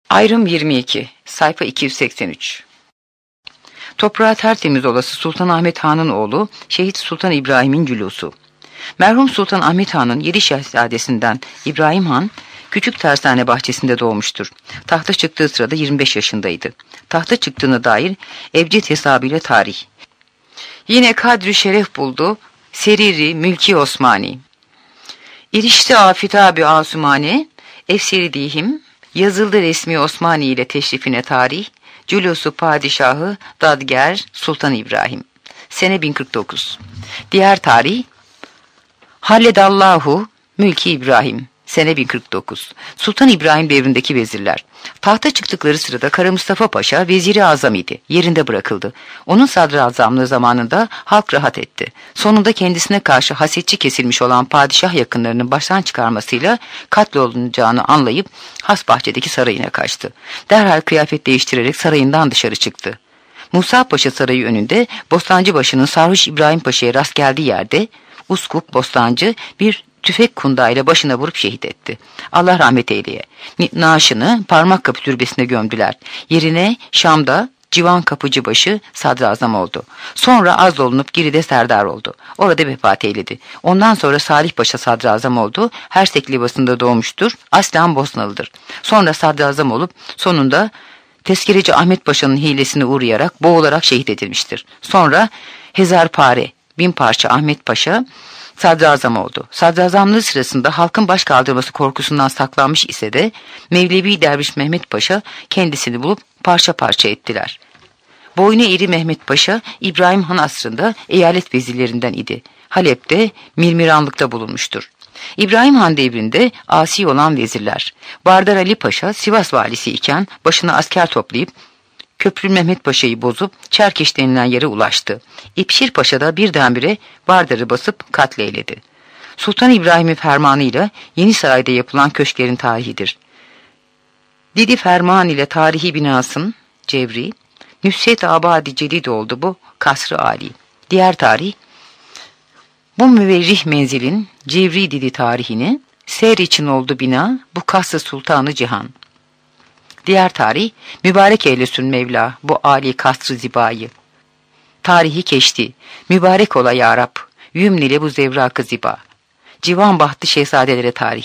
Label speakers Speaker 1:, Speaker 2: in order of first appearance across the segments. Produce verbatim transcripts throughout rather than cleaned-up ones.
Speaker 1: Ayrım yirmi iki, sayfa iki yüz seksen üç. Toprağı tertemiz olası Sultan Ahmet Han'ın oğlu Şehit Sultan İbrahim'in cülusu. Merhum Sultan Ahmet Han'ın yedi şehzadesinden İbrahim Han, küçük tersane bahçesinde doğmuştur. Tahta çıktığı sırada yirmi beş yaşındaydı. Tahta çıktığına dair ebced hesabıyla tarih. Yine kadri şeref buldu, seriri mülki Osmani. İrişti afitabı asumane, efseri dihim, yazıldı resmi Osmani ile teşrifine tarih, cülusu padişahı Dadger Sultan İbrahim. Sene bin kırk dokuz. Diğer tarih, Halledallahu Mülki İbrahim. Sene bin kırk dokuz. Sultan İbrahim devrindeki vezirler. Tahta çıktıkları sırada Kara Mustafa Paşa veziri azam idi. Yerinde bırakıldı. Onun sadrazamlığı zamanında halk rahat etti. Sonunda kendisine karşı hasetçi kesilmiş olan padişah yakınlarının baştan çıkarmasıyla katlolunacağını anlayıp Hasbahçe'deki sarayına kaçtı. Derhal kıyafet değiştirerek sarayından dışarı çıktı. Musa Paşa Sarayı önünde Bostancıbaşı'nın Sarhoş İbrahim Paşa'ya rast geldiği yerde Uskup Bostancı bir tüfek kundağıyla başına vurup şehit etti. Allah rahmet eyleye. Naaşını Parmakkapı türbesine gömdüler. Yerine Şam'da Civan Kapıcıbaşı sadrazam oldu. Sonra azlolunup Giri'de serdar oldu. Orada vefat eyledi. Ondan sonra Salih Paşa sadrazam oldu. Hersek Livası'nda doğmuştur. Aslen Bosnalıdır. Sonra sadrazam olup sonunda Tezkereci Ahmet Paşa'nın hilesine uğrayarak boğularak şehit edilmiştir. Sonra Hezarpare bin parça Ahmet Paşa sadrazam oldu. Sadrazamlığı sırasında halkın baş kaldırması korkusundan saklanmış ise de Mevlevi Derviş Mehmet Paşa kendisini bulup parça parça ettiler. Boynu iri Mehmet Paşa İbrahim Han asrında eyalet vezirlerinden idi. Halep'te mirmiranlıkta bulunmuştur. İbrahim Han devrinde asi olan vezirler. Bardar Ali Paşa Sivas valisi iken başına asker toplayıp Köprü Mehmet Paşa'yı bozup Çerkeş denilen yere ulaştı. İpşir Paşa da birdenbire Bardar'ı basıp katleyledi. Sultan İbrahim'in fermanıyla Yeni Saray'da yapılan köşklerin tarihidir. Didi Ferman ile tarihi binasın Cevri, Nüsret Abadi Cedid oldu bu kasr-ı âli. Diğer tarih, bu müverrih menzilin Cevri Didi tarihini seyr için oldu bina bu kasr-ı sultanı cihan. Diğer tarih, mübarek eylesin Mevla bu âli kasr-ı zibayı. Tarihi keşti, mübarek ola ya Rab, yümnile bu zevrak-ı ziba. Civan bahtı şehzadelere tarih.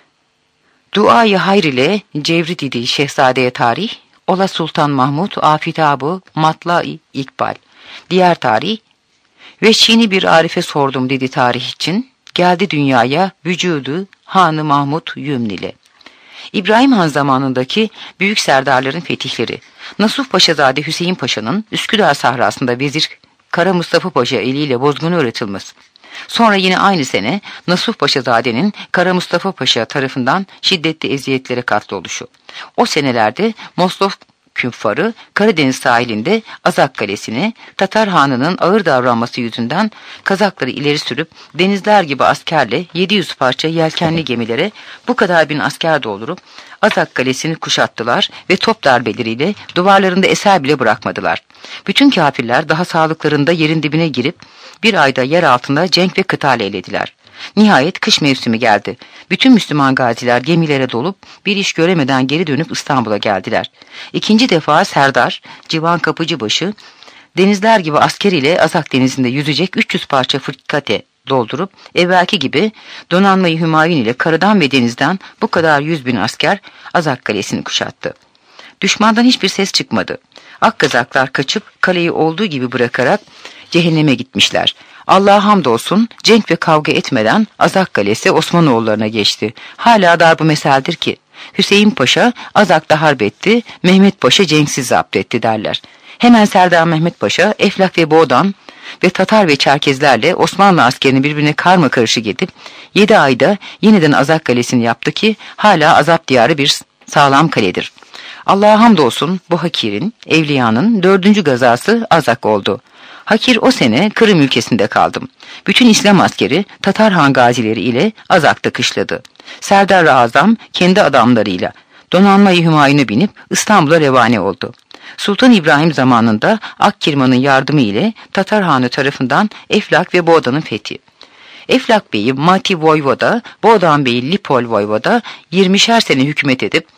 Speaker 1: Duayı hayr ile Cevri Didi şehzadeye tarih, ola Sultan Mahmud afitabı matla-i ikbal. Diğer tarih, veçhini bir arife sordum dedi tarih için, geldi dünyaya vücudu Hanı Mahmud yümnile. İbrahim Han zamanındaki büyük serdarların fetihleri, Nasuh Paşazade Hüseyin Paşa'nın Üsküdar sahrasında vezir Kara Mustafa Paşa eliyle bozgunu öğretilmesi. Sonra yine aynı sene Nasuh Paşazade'nin Kara Mustafa Paşa tarafından şiddetli eziyetlere katloluşu. O senelerde Moslov küffarı Karadeniz sahilinde Azak Kalesi'ni Tatar Hanı'nın ağır davranması yüzünden Kazakları ileri sürüp denizler gibi askerle yedi yüz parça yelkenli gemilere bu kadar bin asker doldurup Azak Kalesi'ni kuşattılar ve top darbeleriyle duvarlarında eser bile bırakmadılar. Bütün kafirler daha sağlıklarında yerin dibine girip bir ayda yer altında cenk ve kıtal eylediler. Nihayet kış mevsimi geldi. Bütün Müslüman gaziler gemilere dolup bir iş göremeden geri dönüp İstanbul'a geldiler. İkinci defa Serdar, Civan Kapıcıbaşı, denizler gibi asker ile Azak denizinde yüzecek üç yüz parça fırkate doldurup evvelki gibi donanmayı Hümayun ile karadan ve denizden bu kadar yüz bin asker Azak Kalesi'ni kuşattı. Düşmandan hiçbir ses çıkmadı. Akkazaklar kaçıp kaleyi olduğu gibi bırakarak cehenneme gitmişler. Allah'a hamdolsun cenk ve kavga etmeden Azak Kalesi Osmanoğullarına geçti. Hala darbu meseldir ki Hüseyin Paşa Azak'ta harp etti, Mehmet Paşa cenksiz zapt etti derler. Hemen Serdar Mehmet Paşa Eflak ve Boğdan ve Tatar ve Çerkezlerle Osmanlı askerini birbirine karma karışık edip yedi ayda yeniden Azak Kalesi'ni yaptı ki hala azap diyarı bir sağlam kaledir. Allah'a hamdolsun bu Hakir'in, Evliya'nın dördüncü gazası Azak oldu. Hakir o sene Kırım ülkesinde kaldım. Bütün İslam askeri Tatar Han gazileri ile Azak'ta kışladı. Serdar Azam kendi adamlarıyla donanmayı Hümayun'a binip İstanbul'a revane oldu. Sultan İbrahim zamanında Akkirman'ın yardımı ile Tatar Hanı tarafından Eflak ve Boğdan'ın fethi. Eflak Bey'i Mati Voyvoda, Boğdan Bey'i Lipol Voyvoda yirmişer sene hükümet edip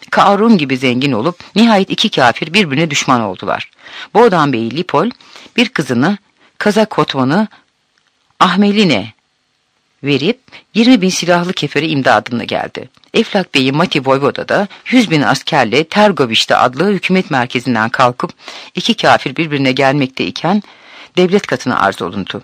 Speaker 1: Karun gibi zengin olup nihayet iki kafir birbirine düşman oldular. Boğdan Bey'i Lipol bir kızını Kazak Kotvan'ı Ahmeline verip yirmi bin silahlı kefere imdadına geldi. Eflak Bey'i Mati Voyvoda da yüz bin askerle Tergoviş'te adlı hükümet merkezinden kalkıp iki kafir birbirine gelmekteyken devlet katına arz olundu.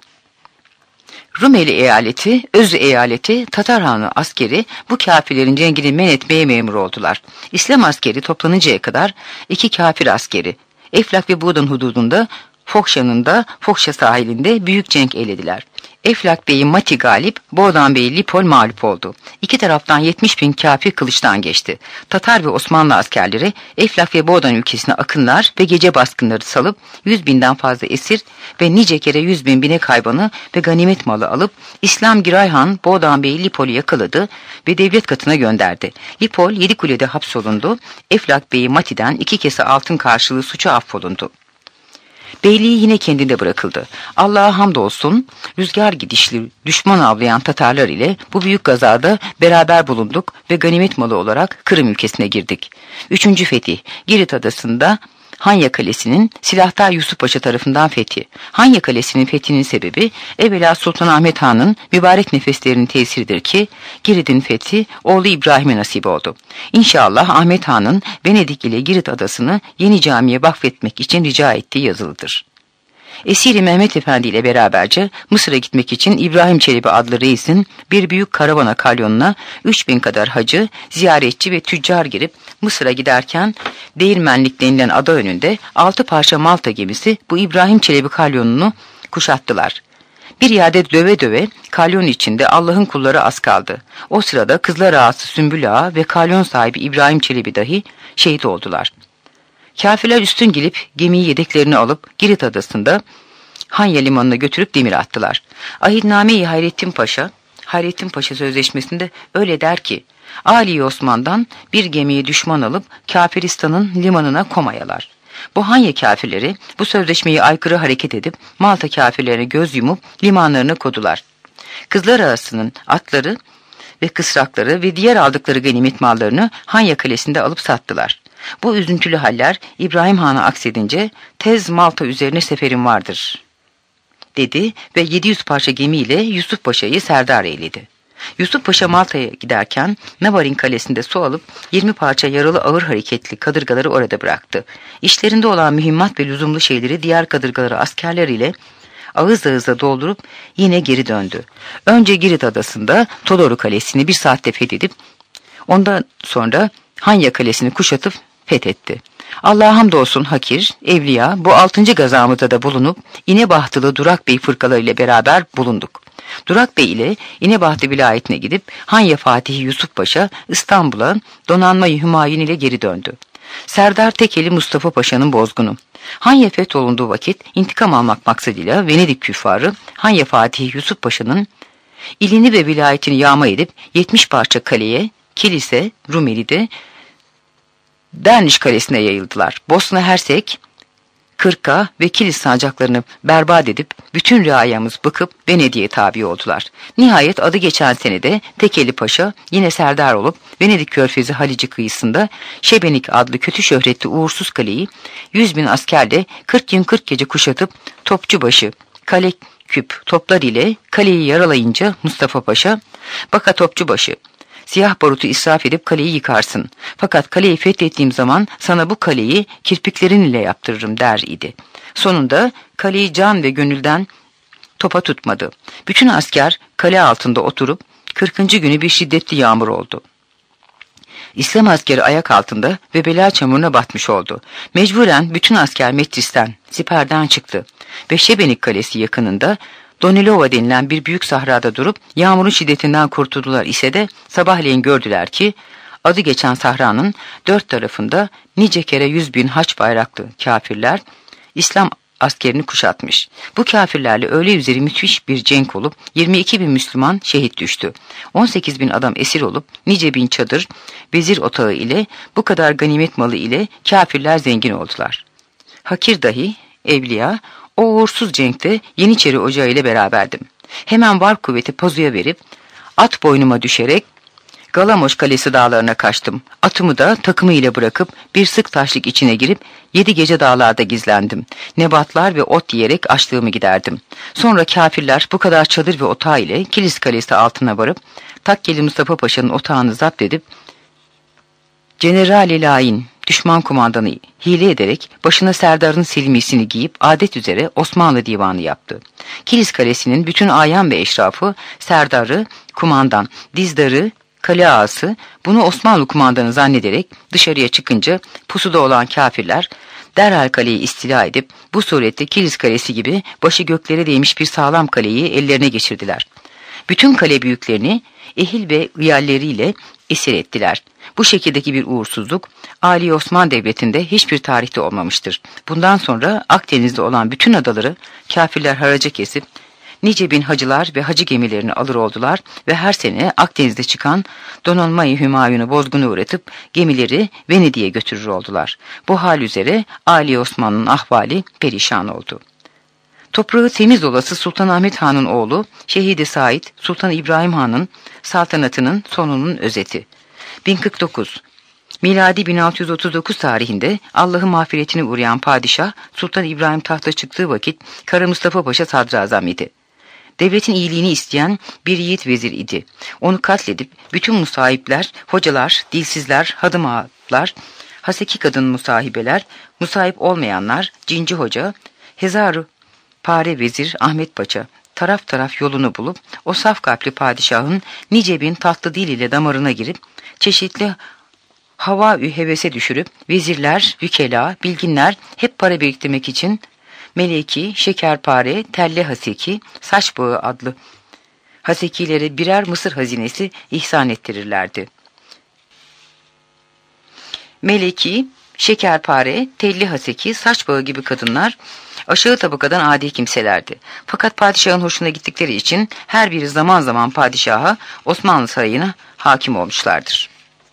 Speaker 1: Rumeli eyaleti, Özü eyaleti, Tatar Hanı askeri bu kafirlerin cengini men etmeye memur oldular. İslam askeri toplanıncaya kadar iki kafir askeri Eflak ve Buğdan hududunda Fokşa'nın da Fokşa sahilinde büyük cenk eylediler. Eflak Bey'i Mati galip, Boğdan Bey'i Lipol mağlup oldu. İki taraftan yetmiş bin kafir kılıçtan geçti. Tatar ve Osmanlı askerleri Eflak ve Boğdan ülkesine akınlar ve gece baskınları salıp yüz binden fazla esir ve nice kere yüz bin binek hayvanı ve ganimet malı alıp İslam Giray Han Boğdan Bey'i Lipol'u yakaladı ve devlet katına gönderdi. Lipol Yedikule'de hapsolundu. Eflak Bey'i Mati'den iki kese altın karşılığı suçu affolundu. Beyliği yine kendinde bırakıldı. Allah'a hamdolsun rüzgar gidişli düşman avlayan Tatarlar ile bu büyük gazada beraber bulunduk ve ganimet malı olarak Kırım ülkesine girdik. Üçüncü fetih Girit adasında Hanya Kalesi'nin Silahtar Yusuf Paşa tarafından fethi. Hanya Kalesi'nin fethinin sebebi evvela Sultanahmet Han'ın mübarek nefeslerinin tesiridir ki Girit'in fethi oğlu İbrahim'e nasip oldu. İnşallah Ahmet Han'ın Venedik ile Girit adasını yeni camiye vakfetmek için rica ettiği yazılıdır. Esiri Mehmet Efendi ile beraberce Mısır'a gitmek için İbrahim Çelebi adlı reisin bir büyük karavana kalyonuna üç bin kadar hacı, ziyaretçi ve tüccar girip Mısır'a giderken Değirmenlik denilen ada önünde altı parça Malta gemisi bu İbrahim Çelebi kalyonunu kuşattılar. Bir yerde döve döve kalyon içinde Allah'ın kulları az kaldı. O sırada Kızlar Ağası Sümbül Ağa ve kalyon sahibi İbrahim Çelebi dahi şehit oldular. Kafirler üstün gelip gemiyi yedeklerini alıp Girit adasında Hanya limanına götürüp demir attılar. Ahitname-i Hayrettin Paşa, Hayrettin Paşa sözleşmesinde öyle der ki, Ali Osman'dan bir gemiyi düşman alıp Kafiristan'ın limanına komayalar. Bu Hanya kafirleri bu sözleşmeyi aykırı hareket edip Malta kafirlerine göz yumup limanlarına kodular. Kızlar Ağası'nın atları ve kısrakları ve diğer aldıkları ganimet mallarını Hanya Kalesi'nde alıp sattılar. Bu üzüntülü haller İbrahim Han'a aksedince tez Malta üzerine seferim vardır dedi ve yedi yüz parça gemiyle Yusuf Paşa'yı serdar eyledi. Yusuf Paşa Malta'ya giderken Navarin Kalesi'nde su alıp yirmi parça yaralı ağır hareketli kadırgaları orada bıraktı. İşlerinde olan mühimmat ve lüzumlu şeyleri diğer kadırgaları askerler ile ağız ağızla doldurup yine geri döndü. Önce Girit adasında Todoru Kalesi'ni bir saatte fethedip ondan sonra Hanya Kalesi'ni kuşatıp fethetti. Allah'a hamdolsun Hakir, Evliya bu altıncı gazamıda da bulunup İnebahtılı Durak Bey fırkalarıyla beraber bulunduk. Durak Bey ile İnebahtı vilayetine gidip Hanya Fatihi Yusuf Paşa İstanbul'a donanma-i Hümayun ile geri döndü. Serdar Tekeli Mustafa Paşa'nın bozgunu. Hanya fetholunduğu vakit intikam almak maksadıyla Venedik küffarı Hanya Fatihi Yusuf Paşa'nın ilini ve vilayetini yağma edip yetmiş parça kaleye, kilise, Rumeli'de Derniş Kalesi'ne yayıldılar. Bosna Hersek, Kırka ve Kilis sancaklarını berbat edip bütün riayamız bıkıp Venedik'e tabi oldular. Nihayet adı geçen senede Tekeli Paşa yine serdar olup Venedik Körfezi Halici kıyısında Şebenik adlı kötü şöhretli uğursuz kaleyi yüz bin askerle kırk gün kırk gece kuşatıp Topçubaşı, Kale Küp toplar ile kaleyi yaralayınca Mustafa Paşa, "Baka Topçubaşı, siyah barutu israf edip kaleyi yıkarsın. Fakat kaleyi fethettiğim zaman sana bu kaleyi kirpiklerin ile yaptırırım" der idi. Sonunda kaleyi can ve gönülden topa tutmadı. Bütün asker kale altında oturup kırkıncı günü bir şiddetli yağmur oldu. İslam askeri ayak altında ve bela çamuruna batmış oldu. Mecburen bütün asker meclisten, siperden çıktı ve Şebenik Kalesi yakınında Donilova denilen bir büyük sahrada durup yağmurun şiddetinden kurtuldular ise de sabahleyin gördüler ki adı geçen sahranın dört tarafında nice kere yüz bin haç bayraklı kafirler İslam askerini kuşatmış. Bu kafirlerle öyle üzeri müthiş bir cenk olup yirmi iki bin Müslüman şehit düştü. on sekiz bin adam esir olup nice bin çadır, vezir otağı ile bu kadar ganimet malı ile kafirler zengin oldular. Hakir dahi, Evliya, o uğursuz cenkte Yeniçeri Ocağı ile beraberdim. Hemen var kuvveti pazuya verip at boynuma düşerek Galamoş Kalesi dağlarına kaçtım. Atımı da takımı ile bırakıp bir sık taşlık içine girip yedi gece dağlarda gizlendim. Nebatlar ve ot yiyerek açlığımı giderdim. Sonra kafirler bu kadar çadır ve otağı ile Kilis Kalesi altına varıp Takkeli Mustafa Paşa'nın otağını zapt edip General-i Lain, düşman kumandanı hile ederek başına Serdar'ın silmisini giyip adet üzere Osmanlı divanı yaptı. Kilis Kalesi'nin bütün ayan ve eşrafı Serdar'ı kumandan, Dizdar'ı kale ağası bunu Osmanlı kumandanı zannederek dışarıya çıkınca pusuda olan kafirler derhal kaleyi istila edip bu surette Kilis Kalesi gibi başı göklere değmiş bir sağlam kaleyi ellerine geçirdiler. Bütün kale büyüklerini ehil ve ıyalleriyle esir ettiler. Bu şekildeki bir uğursuzluk Ali Osman Devleti'nde hiçbir tarihte olmamıştır. Bundan sonra Akdeniz'de olan bütün adaları kafirler haraca kesip nice bin hacılar ve hacı gemilerini alır oldular ve her sene Akdeniz'de çıkan donanmayı Hümayun'u bozguna uğratıp gemileri Venedik'e götürür oldular. Bu hal üzere Ali Osman'ın ahvali perişan oldu. Toprağı temiz olası Sultanahmet Han'ın oğlu Şehidi Said, Sultan İbrahim Han'ın saltanatının sonunun özeti. bin kırk dokuz Miladi bin altı yüz otuz dokuz tarihinde Allah'ın mağfiretine uğrayan padişah Sultan İbrahim tahta çıktığı vakit Kara Mustafa Paşa sadrazam idi. Devletin iyiliğini isteyen bir yiğit vezir idi. Onu katledip bütün musahipler, hocalar, dilsizler, hadım ağalar, haseki kadın musahibeler, musahip olmayanlar, cinci hoca, hezarı pare vezir Ahmet Paşa taraf taraf yolunu bulup o saf kalpli padişahın nice bin tatlı dil ile damarına girip çeşitli hava-ü hevese düşürüp vezirler, vükela, bilginler hep para biriktirmek için meleki, şekerpare, telli haseki, saç bağı adlı hasekilere birer mısır hazinesi ihsan ettirirlerdi. Meleki, şekerpare, telli haseki, saç bağı gibi kadınlar aşağı tabakadan adi kimselerdi. Fakat padişahın hoşuna gittikleri için her biri zaman zaman padişaha Osmanlı sarayına hakim olmuşlardır.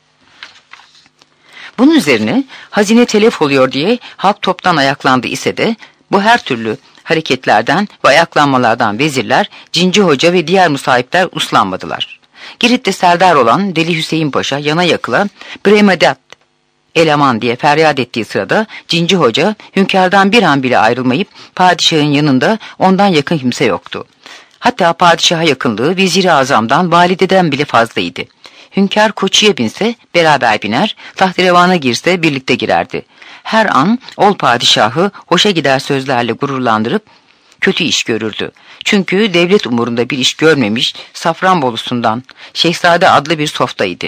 Speaker 1: Bunun üzerine hazine telef oluyor diye halk toptan ayaklandı ise de bu her türlü hareketlerden ve ayaklanmalardan vezirler, cinci hoca ve diğer musahipler uslanmadılar. Girit'te serdar olan Deli Hüseyin Paşa yana yakıla Bremedat eleman diye feryat ettiği sırada cinci hoca hünkârdan bir an bile ayrılmayıp padişahın yanında ondan yakın kimse yoktu. Hatta padişaha yakınlığı vezir-i azamdan, valideden bile fazlaydı. Hünkâr koçuya binse beraber biner, tahterevana girse birlikte girerdi. Her an ol padişahı hoşa gider sözlerle gururlandırıp kötü iş görürdü. Çünkü devlet umurunda bir iş görmemiş Safranbolusundan Şehzade adlı bir softaydı.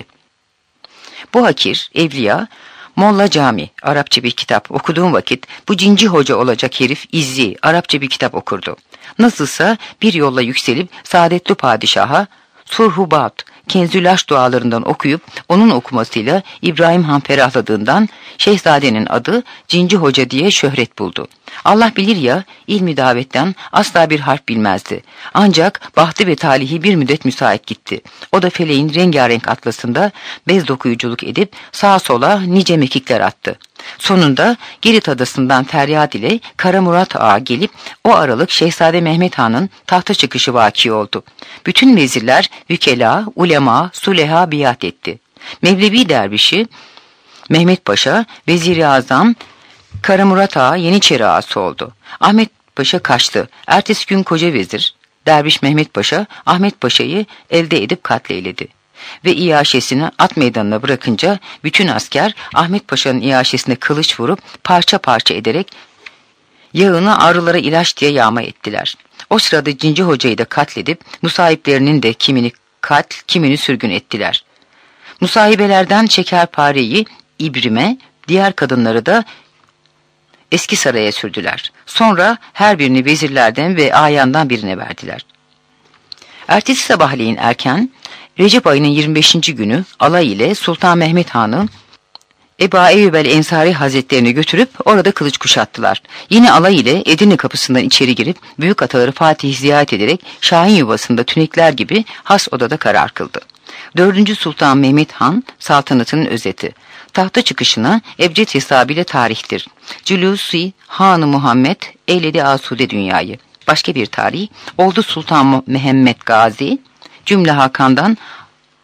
Speaker 1: Bu hakir, evliya, Molla Cami, Arapça bir kitap okuduğum vakit bu cinci hoca olacak herif İzzi, Arapça bir kitap okurdu. Nasılsa bir yolla yükselip saadetli padişaha Surhubat, Kenzülaş dualarından okuyup onun okumasıyla İbrahim Han ferahladığından Şehzadenin adı Cinci Hoca diye şöhret buldu. Allah bilir ya ilmi davetten asla bir harf bilmezdi. Ancak bahtı ve talihi bir müddet müsait gitti. O da feleğin rengarenk atlasında bez dokuyuculuk edip sağa sola nice mekikler attı. Sonunda Girit adasından feryat ile Kara Murat Ağa gelip o aralık Şehzade Mehmet Han'ın tahta çıkışı vaki oldu. Bütün vezirler, vükela, ulema, suleha biat etti. Mevlevi dervişi Mehmet Paşa, Vezir-i Azam, Kara Murat Ağa Yeniçeri ağası oldu. Ahmet Paşa kaçtı. Ertesi gün koca vezir, derviş Mehmet Paşa, Ahmet Paşa'yı elde edip katleyledi. Ve iaşesini at meydanına bırakınca bütün asker Ahmet Paşa'nın iaşesine kılıç vurup parça parça ederek yağını arılara ilaç diye yağma ettiler. O sırada Cinci Hoca'yı da katledip musahiplerinin de kimini katl, kimini sürgün ettiler. Musahibelerden şekerpareyi İbrim'e, diğer kadınları da Eski Saray'a sürdüler. Sonra her birini vezirlerden ve ayandan birine verdiler. Ertesi sabahleyin erken, Recep ayının yirmi beşinci günü alay ile Sultan Mehmet Han'ı Eba Eyyub el-Ensari Hazretlerini götürüp orada kılıç kuşattılar. Yine alay ile Edirne kapısından içeri girip büyük ataları Fatih'i ziyaret ederek Şahin yuvasında tünekler gibi has odada karar kıldı. Dördüncü Sultan Mehmet Han saltanatının özeti. Tahta çıkışına ebced hesabıyla tarihtir. Cülûs-i Han-ı Muhammed eyledi asude dünyayı. Başka bir tarih oldu Sultan Mehmet Gazi, cümle Hakan'dan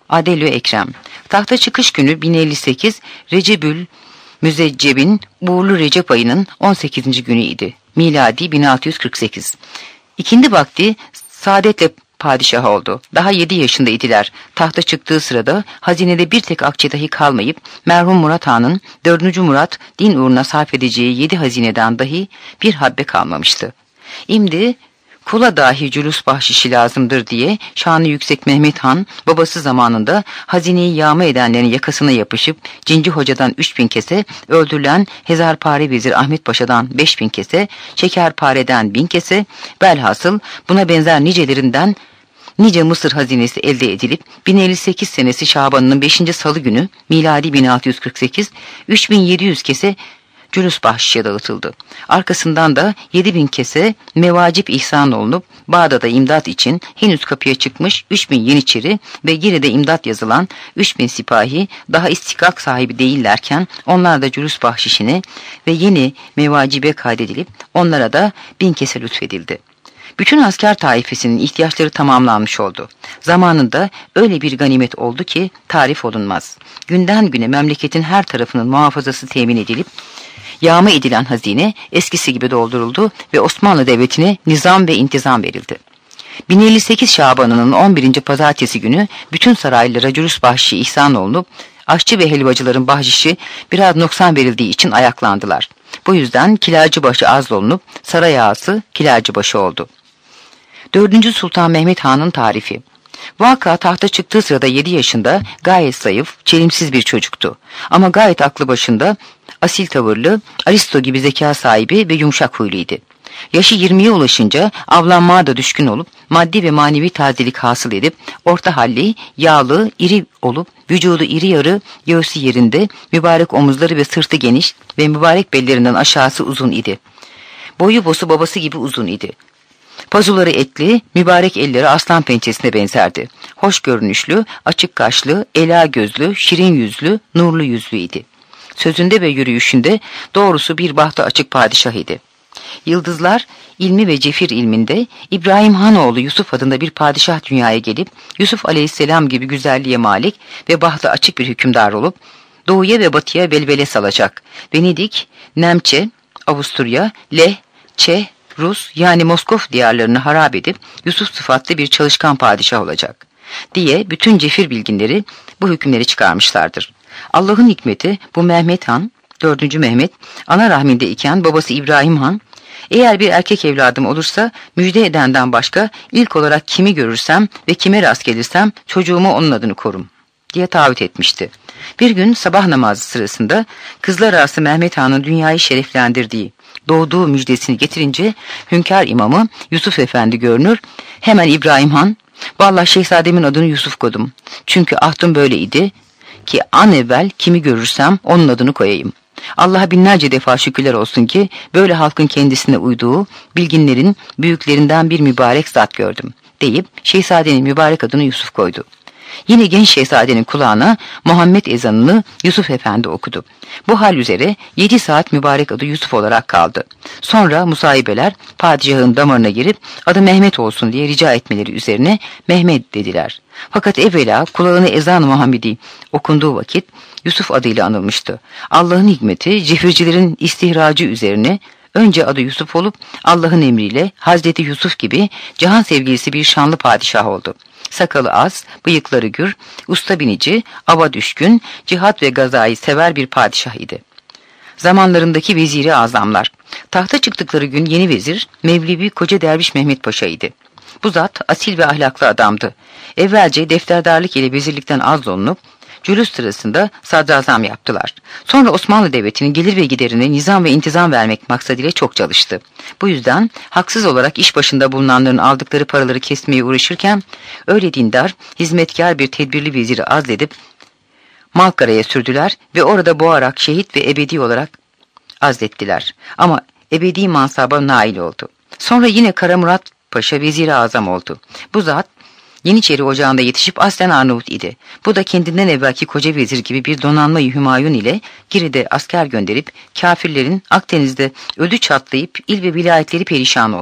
Speaker 1: Adelü Ekrem. Tahta çıkış günü bin elli sekiz Recebül Müzecceb'in uğurlu Recep ayının on sekizinci günü idi. Miladi bin altı yüz kırk sekiz. İkindi vakti saadetle padişah oldu. Daha yedi yaşında idiler. Tahta çıktığı sırada hazinede bir tek akçe dahi kalmayıp merhum Murat Han'ın dördüncü Murat din uğruna sarf edeceği yedi hazineden dahi bir habbe kalmamıştı. İmdi kula dahi cülus bahşişi lazımdır diye şanı yüksek Mehmet Han babası zamanında hazineyi yağma edenlerin yakasına yapışıp Cinci Hoca'dan üç bin kese, öldürülen Hezarpare Vezir Ahmet Paşa'dan beş bin kese, Şekerpare'den bin kese, velhasıl buna benzer nicelerinden nice Mısır hazinesi elde edilip bin elli sekiz senesi Şaban'ın beşinci salı günü miladi bin altı yüz kırk sekiz üç bin yedi yüz kese cülüs bahşişe dağıtıldı. Arkasından da yedi bin kese mevacip ihsan olunup Bağdat'a imdat için henüz kapıya çıkmış üç bin yeniçeri ve Gire'de imdat yazılan üç bin sipahi daha istikak sahibi değillerken onlar da cülüs bahşişine ve yeni mevacibe kaydedilip onlara da bin kese lütfedildi. Bütün asker taifesinin ihtiyaçları tamamlanmış oldu. Zamanında öyle bir ganimet oldu ki tarif olunmaz. Günden güne memleketin her tarafının muhafazası temin edilip yağma edilen hazine eskisi gibi dolduruldu ve Osmanlı Devleti'ne nizam ve intizam verildi. bin elli sekiz Şaban'ının on birinci pazartesi günü bütün saraylara cülüs bahşişi ihsan olunup aşçı ve helvacıların bahşişi biraz noksan verildiği için ayaklandılar. Bu yüzden Kilacıbaşı azlolunup saray ağası Kilacıbaşı oldu. dördüncü Sultan Mehmet Han'ın tarifi. Vaka tahta çıktığı sırada yedi yaşında gayet zayıf, çelimsiz bir çocuktu. Ama gayet aklı başında, asil tavırlı, Aristo gibi zeka sahibi ve yumuşak huyluydu. Yaşı yirmiye ulaşınca avlanmaya da düşkün olup maddi ve manevi tazelik hasıl edip orta halli, yağlı, iri olup vücudu iri yarı, göğsü yerinde, mübarek omuzları ve sırtı geniş ve mübarek bellerinden aşağısı uzun idi. Boyu bosu babası gibi uzun idi. Pazuları etli, mübarek elleri aslan pençesine benzerdi. Hoş görünüşlü, açık kaşlı, ela gözlü, şirin yüzlü, nurlu yüzlüydi. Sözünde ve yürüyüşünde doğrusu bir bahtı açık padişah idi. Yıldızlar, ilmi ve cefir ilminde İbrahim Hanoğlu Yusuf adında bir padişah dünyaya gelip Yusuf aleyhisselam gibi güzelliğe malik ve bahtı açık bir hükümdar olup doğuya ve batıya velvele salacak. Venedik, Nemçe, Avusturya, Leh, Çeh, Rus yani Moskov diyarlarını harap edip Yusuf sıfatlı bir çalışkan padişah olacak diye bütün cefir bilginleri bu hükümleri çıkarmışlardır. Allah'ın hikmeti bu Mehmet Han, dördüncü Mehmet, ana rahminde iken babası İbrahim Han, eğer bir erkek evladım olursa müjde edenden başka ilk olarak kimi görürsem ve kime rast gelirsem çocuğumu onun adını korum diye taahhüt etmişti. Bir gün sabah namazı sırasında kızlar arası Mehmet Han'ın dünyayı şereflendirdiği, doğduğu müjdesini getirince hünkâr imamı Yusuf Efendi görünür, hemen İbrahim Han, vallahi şehzademin adını Yusuf koydum. Çünkü ahdım böyleydi ki an evvel kimi görürsem onun adını koyayım. Allah'a binlerce defa şükürler olsun ki böyle halkın kendisine uyduğu bilginlerin büyüklerinden bir mübarek zat gördüm deyip şehzadenin mübarek adını Yusuf koydu. Yine genç şehzadenin kulağına Muhammed ezanını Yusuf Efendi okudu. Bu hal üzere yedi saat mübarek adı Yusuf olarak kaldı. Sonra musahibeler padişahın damarına girip adı Mehmet olsun diye rica etmeleri üzerine Mehmet dediler. Fakat evvela kulağına ezan-ı Muhammedi okunduğu vakit Yusuf adıyla anılmıştı. Allah'ın hikmeti cefircilerin istihracı üzerine önce adı Yusuf olup Allah'ın emriyle Hazreti Yusuf gibi cihan sevgilisi bir şanlı padişah oldu. Sakalı az, bıyıkları gür, usta binici, ava düşkün, cihat ve gazayı sever bir padişah idi. Zamanlarındaki veziri azamlar. Tahta çıktıkları gün yeni vezir, Mevlevi Koca Derviş Mehmet Paşa idi. Bu zat asil ve ahlaklı adamdı. Evvelce defterdarlık ile vezirlikten azlolunup, cülüs sırasında sadrazam yaptılar. Sonra Osmanlı Devleti'nin gelir ve giderine nizam ve intizam vermek maksadıyla çok çalıştı. Bu yüzden haksız olarak iş başında bulunanların aldıkları paraları kesmeye uğraşırken öyle dindar, hizmetkar bir tedbirli veziri azledip Malkara'ya sürdüler ve orada boğarak şehit ve ebedi olarak azlettiler. Ama ebedi mansaba nail oldu. Sonra yine Karamurat Paşa vezir-i azam oldu. Bu zat Yeniçeri Ocağı'nda yetişip aslen Arnavut idi. Bu da kendinden evvelki koca vezir gibi bir donanma-i Hümayun ile Gire'de asker gönderip kafirlerin Akdeniz'de ödü çatlayıp il ve vilayetleri perişan oldu.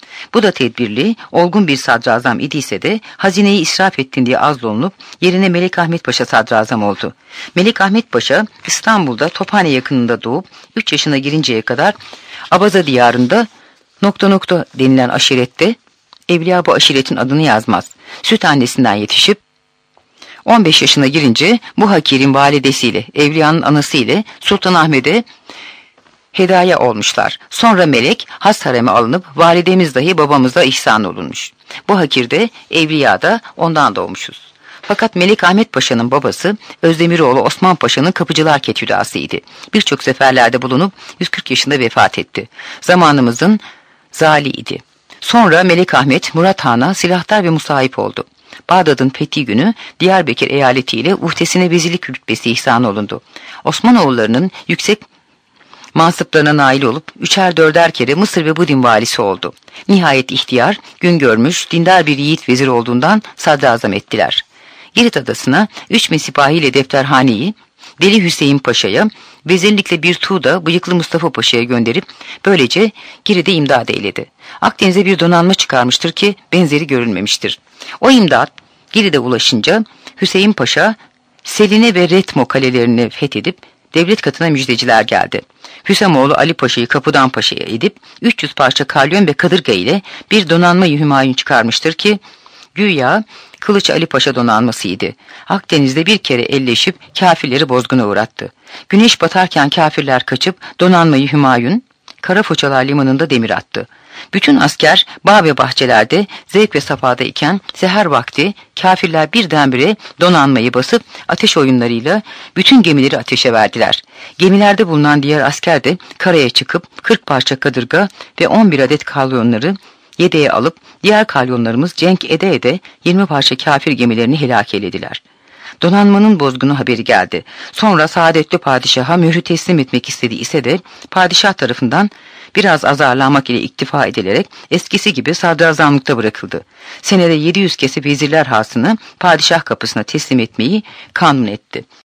Speaker 1: Bu da tedbirli, olgun bir sadrazam idiyse de hazineyi israf ettin diye azlolunup yerine Melik Ahmet Paşa sadrazam oldu. Melik Ahmet Paşa İstanbul'da Tophane yakınında doğup üç yaşına girinceye kadar Abaza diyarında nokta nokta denilen aşirette, evliya bu aşiretin adını yazmaz, süt annesinden yetişip on beş yaşına girince bu hakirin validesiyle, evliyanın anası ile Sultanahmet'e hedaya olmuşlar. Sonra melek has hareme alınıp validemiz dahi babamıza ihsan olunmuş. Bu hakirde evliya da ondan doğmuşuz. Fakat Melik Ahmet Paşa'nın babası Özdemiroğlu Osman Paşa'nın kapıcılar ketüdasıydı. Birçok seferlerde bulunup yüz kırk yaşında vefat etti. Zamanımızın zaliydi. Sonra Melik Ahmet Murat Han'a silahtar ve musahip oldu. Bağdat'ın fethi günü Diyarbakır eyaletiyle uhdesine vezirlik rütbesi ihsan olundu. Osmanoğullarının yüksek mansıplarına nail olup üçer dörder kere Mısır ve Budin valisi oldu. Nihayet ihtiyar, gün görmüş, dindar bir yiğit vezir olduğundan sadrazam ettiler. Girit adasına üç bin sipahiyle Defterhane'yi Deli Hüseyin Paşa'ya, vezirlikle bir tuğda Bıyıklı Mustafa Paşa'ya gönderip böylece Girit'e imdad eyledi. Akdeniz'e bir donanma çıkarmıştır ki benzeri görülmemiştir. O imdat Girit'e ulaşınca Hüseyin Paşa Seline ve Retmo kalelerini fethedip devlet katına müjdeciler geldi. Hüsamoğlu Ali Paşa'yı Kapıdan Paşa'ya edip üç yüz parça kalyon ve kadırga ile bir donanma-yı Hümayun çıkarmıştır ki güya Kılıç Ali Paşa donanmasıydı. Akdeniz'de bir kere elleşip kafirleri bozguna uğrattı. Güneş batarken kafirler kaçıp donanmayı Hümayun Karafoçalar limanında demir attı. Bütün asker bağ ve bahçelerde zevk ve safhada iken seher vakti kafirler birdenbire donanmayı basıp ateş oyunlarıyla bütün gemileri ateşe verdiler. Gemilerde bulunan diğer asker de karaya çıkıp kırk parça kadırga ve on bir adet kalyonları yedeğe alıp diğer kalyonlarımız cenk ede ede yirmi parça kafir gemilerini helak eylediler. Donanmanın bozgunu haberi geldi. Sonra saadetli padişaha mührü teslim etmek istedi ise de padişah tarafından biraz azarlanmak ile iktifa edilerek eskisi gibi sadrazamlıkta bırakıldı. Senede yedi yüz kese vezirler hasını padişah kapısına teslim etmeyi kanun etti.